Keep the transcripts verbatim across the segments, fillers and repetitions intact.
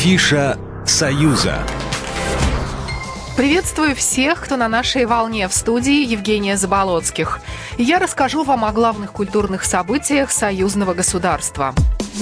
Афиша «Союза». Приветствую всех, кто на нашей волне. В студии Евгения Заболоцких. Я расскажу вам о главных культурных событиях союзного государства.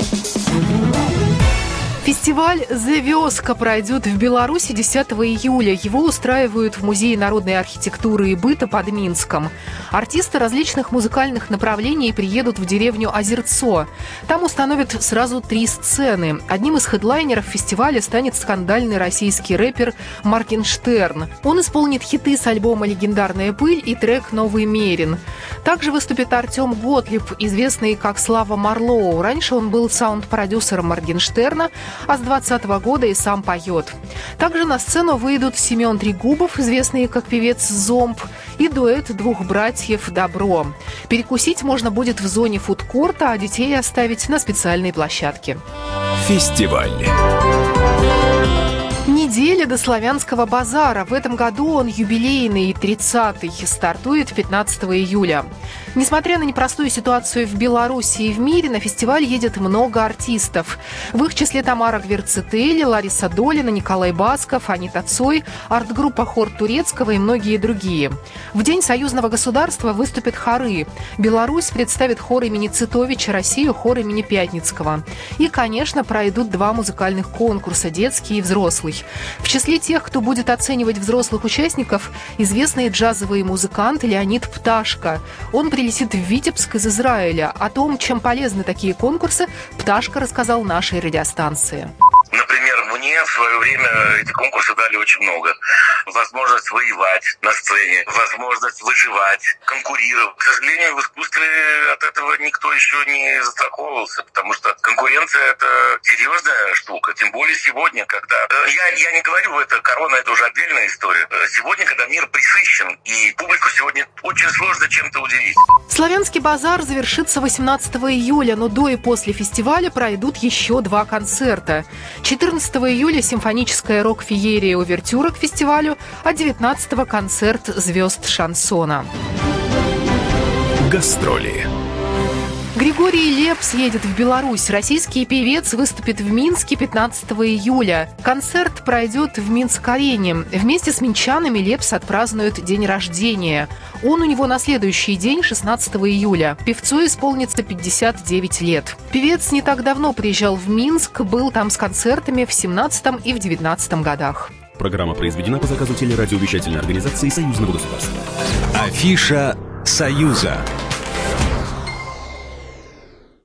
Фестиваль «Звездка» пройдет в Беларуси десятого июля. Его устраивают в Музее народной архитектуры и быта под Минском. Артисты различных музыкальных направлений приедут в деревню Озерцо. Там установят сразу три сцены. Одним из хедлайнеров фестиваля станет скандальный российский рэпер Моргенштерн. Он исполнит хиты с альбома «Легендарная пыль» и трек «Новый Мерин». Также выступит Артем Готлиб, известный как Слава Марлоу. Раньше он был саунд-продюсером Моргенштерна, а с двадцатого года и сам поет. Также на сцену выйдут Семен Трегубов, известный как певец «Зомб», и дуэт двух братьев «Добро». Перекусить можно будет в зоне фудкорта, а детей оставить на специальной площадке. Фестиваль. Неделя до славянского базара. В этом году он юбилейный, тридцатый, стартует пятнадцатого июля. Несмотря на непростую ситуацию в Беларуси и в мире, на фестиваль едет много артистов. В их числе Тамара Гверцетели, Лариса Долина, Николай Басков, Анита Цой, арт-группа «Хор Турецкого» и многие другие. В День союзного государства выступят хоры. Беларусь представит хор имени Цитовича, Россию – хор имени Пятницкого. И, конечно, пройдут два музыкальных конкурса – детский и взрослый. В числе тех, кто будет оценивать взрослых участников, известный джазовый музыкант Леонид Пташка. Он прилетит в Витебск из Израиля. О том, чем полезны такие конкурсы, Пташка рассказал нашей радиостанции. Например, мне в свое время эти конкурсы дали очень много. Возможность воевать на сцене, возможность выживать, конкурировать. К сожалению, в искусстве от этого никто еще не застраховывался, потому что конкуренция – это серьезная штука. Тем более сегодня, когда... Я, я не говорю, это корона, это уже отдельная история. Сегодня, когда мир пресыщен, и публику сегодня очень сложно чем-то удивить. Славянский базар завершится восемнадцатого июля, но до и после фестиваля пройдут еще два концерта. четырнадцатого июля симфоническая рок-феерия «Увертюра» к фестивалю, а девятнадцатого концерт звезд шансона. Гастроли. Григорий Лепс едет в Беларусь. Российский певец выступит в Минске пятнадцатого июля. Концерт пройдет в Минск-арене. Вместе с минчанами Лепс отпразднует день рождения. Он у него на следующий день, шестнадцатого июля. Певцу исполнится пятьдесят девять лет. Певец не так давно приезжал в Минск, был там с концертами в семнадцатом и в девятнадцатом годах. Программа произведена по заказу телерадиовещательной организации Союзного государства. Афиша «Союза».